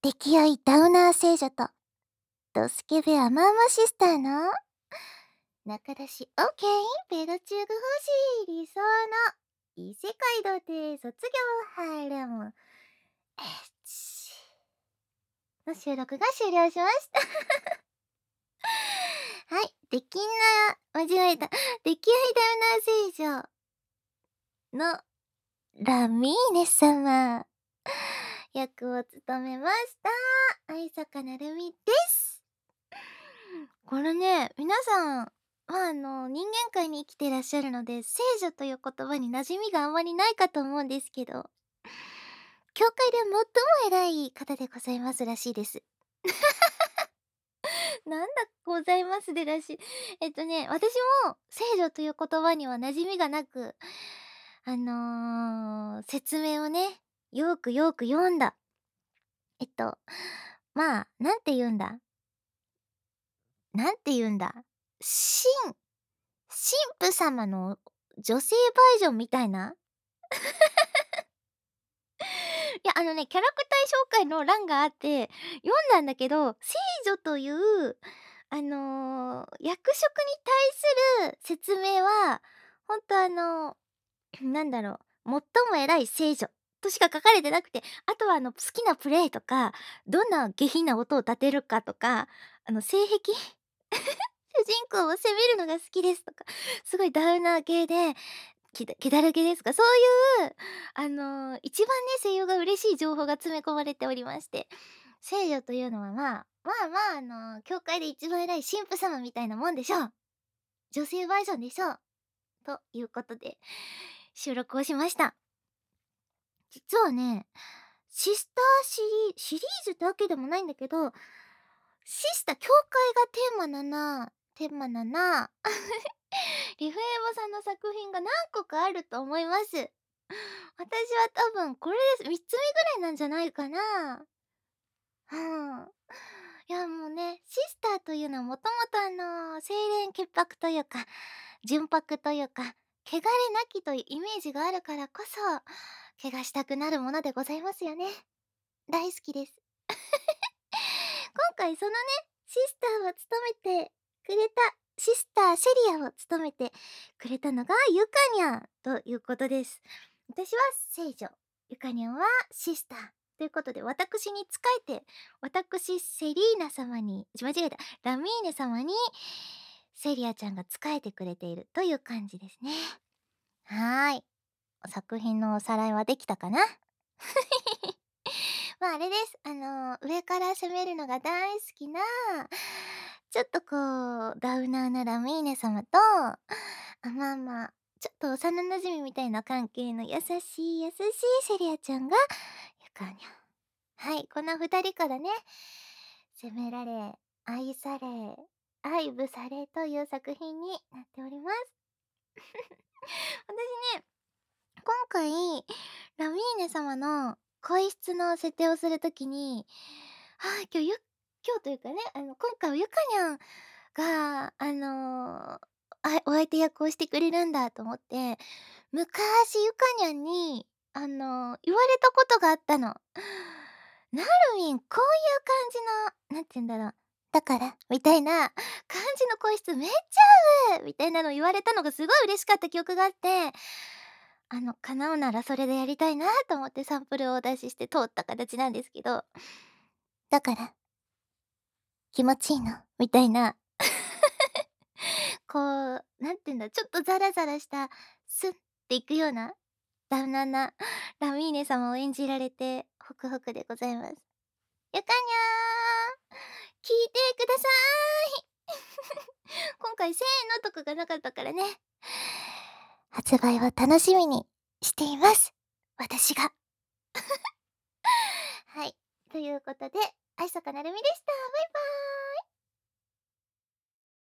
溺愛ダウナー聖女とドスケベアマアマシスターの仲出し OK ペロチューグ欲しい理想の異世界童貞卒業ハレムの収録が終了しましたはい、間違えた。溺愛ダウナー聖女のラミーネ様役を務めました愛坂なるみです。これね、皆さんは人間界に生きてらっしゃるので、聖女という言葉に馴染みがあまりないかと思うんですけど、教会で最も偉い方でございますらしいです。なんだございますでらしい。私も聖女という言葉には馴染みがなく、説明をね、よーくよーく読んだ。まあ、なんて言うんだ。神父様の女性バージョンみたいな。いや、キャラクター紹介の欄があって、読んだんだけど、聖女という、役職に対する説明は、ほんとなんだろ最も偉い聖女としか書かれてなくて、あとは好きなプレイとか、どんな下品な音を立てるかとか、性癖主人公を責めるのが好きですとか、すごいダウナー系で、気だるげですか、そういう、一番ね、声優が嬉しい情報が詰め込まれておりまして、聖女というのは教会で一番偉い神父様みたいなもんでしょう。女性バージョンでしょう。ということで、収録をしました。実はね、シスターシリーズってわけでもないんだけど、教会がテーマなな。リフエボさんの作品が何個かあると思います。私は多分これです。3つ目ぐらいなんじゃないかな。うん。いやもうね、シスターというのはもともと清廉潔白というか、純白というか、汚れなきというイメージがあるからこそ、怪我したくなるものでございますよね。大好きです。今回そのね、シスターを務めてくれた、シスターシェリアを務めてくれたのがゆかにゃんということです。私は聖女、ゆかにゃんはシスター。ということで、私に仕えて、私セリーナ様に、間違えた、ラミーネ様に、セリアちゃんが仕えてくれているという感じですね。はーい。作品のおさらいはできたかなまあ、あれです。上から攻めるのが大好きな、ちょっとこう、ダウナーなラミーネ様と、ちょっと幼馴染みたいな関係の優しいセリアちゃんが、ゆかにゃん。はい、この二人からね、責められ、愛され、愛撫されという作品になっております。私ね、今回、ラミーネ様の声質の設定をするときに、今日というかね、今回はゆかにゃんが、お相手役をしてくれるんだと思って、昔ゆかにゃんに、言われたことがあったの。なるみん、こういう感じの、なんて言うんだろう、だから、みたいな感じの声質めっちゃ合うみたいなの言われたのがすごい嬉しかった記憶があって、叶うならそれでやりたいなと思ってサンプルをお出しして通った形なんですけど、だから、気持ちいいのみたいな、こう、なんて言うんだ、ちょっとザラザラした、スッっていくような、ダウナーなラミーネ様を演じられて、ホクホクでございます。ゆかにゃー聞いてください今回せーのとかがなかったからね。発売を楽しみにしています。私が。はい。ということで、愛坂なるみでした。バイバーイ。